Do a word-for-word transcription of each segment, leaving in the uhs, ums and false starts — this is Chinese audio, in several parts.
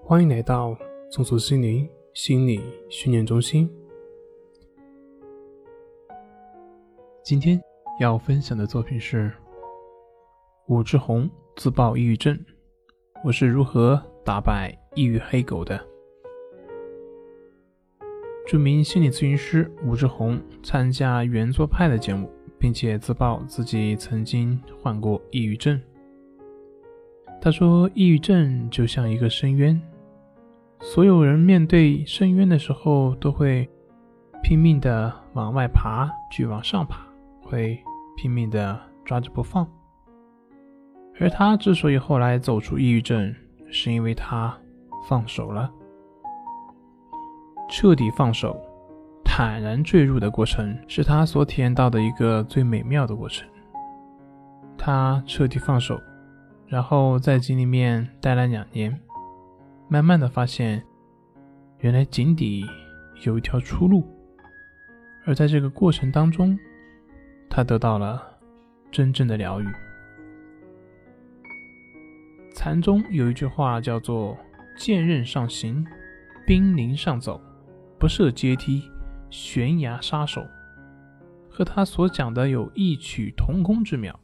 欢迎来到松鼠心灵心理训练中心。今天要分享的作品是武志红自曝抑郁症，我是如何打败抑郁黑狗的。著名心理咨询师武志红参加圆桌派的节目，并且自曝自己曾经患过抑郁症。他说，抑郁症就像一个深渊，所有人面对深渊的时候都会拼命的往外爬，去往上爬，会拼命的抓着不放。而他之所以后来走出抑郁症，是因为他放手了。彻底放手，坦然坠入的过程，是他所体验到的一个最美妙的过程。他彻底放手，然后在井里面待了两年，慢慢的发现原来井底有一条出路。而在这个过程当中，他得到了真正的疗愈。禅中有一句话叫做剑刃上行，兵临上走，不设阶梯，悬崖杀手，和他所讲的有异曲同工之妙。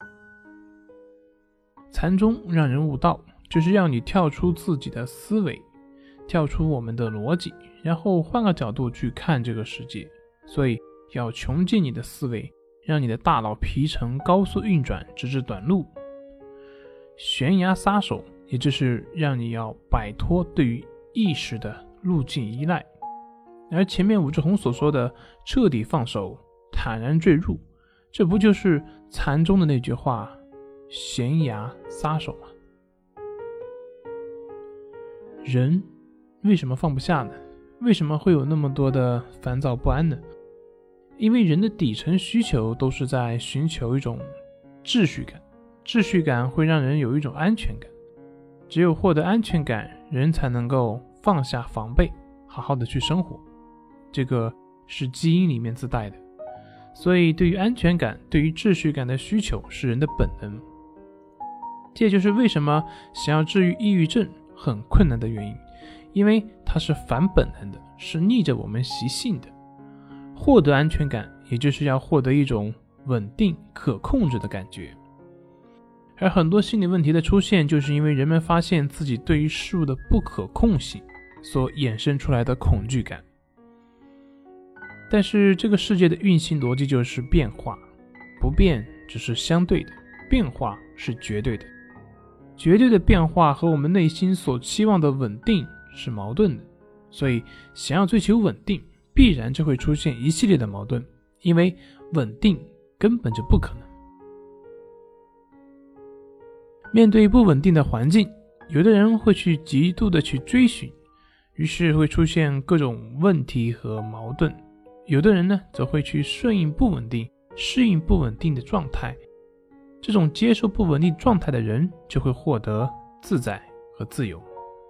禅中让人悟道，就是让你跳出自己的思维，跳出我们的逻辑，然后换个角度去看这个世界。所以要穷尽你的思维，让你的大脑皮层高速运转，直至短路。悬崖杀手，也就是让你要摆脱对于意识的路径依赖。而前面武志红所说的彻底放手，坦然坠入，这不就是禅中的那句话悬崖杀手吗？人为什么放不下呢？为什么会有那么多的烦躁不安呢？因为人的底层需求都是在寻求一种秩序感，秩序感会让人有一种安全感，只有获得安全感，人才能够放下防备，好好的去生活。这个是基因里面自带的，所以对于安全感，对于秩序感的需求是人的本能。这也就是为什么想要治愈抑郁症很困难的原因，因为它是反本能的，是逆着我们习性的。获得安全感，也就是要获得一种稳定可控制的感觉。而很多心理问题的出现，就是因为人们发现自己对于事物的不可控性所衍生出来的恐惧感。但是这个世界的运行逻辑就是变化，不变只是相对的，变化是绝对的。绝对的变化和我们内心所期望的稳定是矛盾的，所以想要追求稳定，必然就会出现一系列的矛盾，因为稳定根本就不可能。面对不稳定的环境，有的人会去极度的去追寻，于是会出现各种问题和矛盾。有的人呢，则会去顺应不稳定，适应不稳定的状态。这种接受不稳定状态的人，就会获得自在和自由。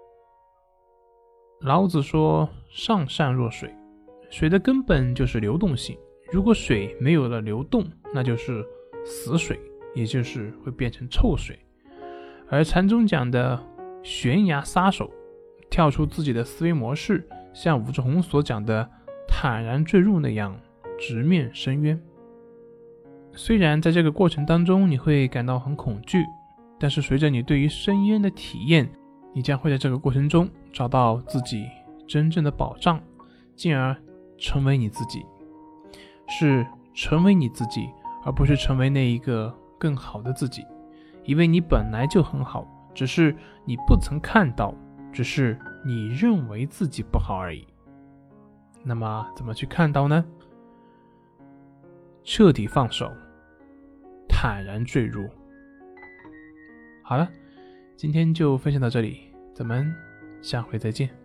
老子说，上善若水，水的根本就是流动性。如果水没有了流动，那就是死水，也就是会变成臭水。而禅中讲的悬崖杀手，跳出自己的思维模式，像武志红所讲的坦然坠入那样，直面深渊。虽然在这个过程当中你会感到很恐惧，但是随着你对于深渊的体验，你将会在这个过程中找到自己真正的保障，进而成为你自己。是成为你自己，而不是成为那一个更好的自己。因为你本来就很好，只是你不曾看到，只是你认为自己不好而已。那么怎么去看到呢？彻底放手，坦然坠入。好了，今天就分享到这里，咱们下回再见。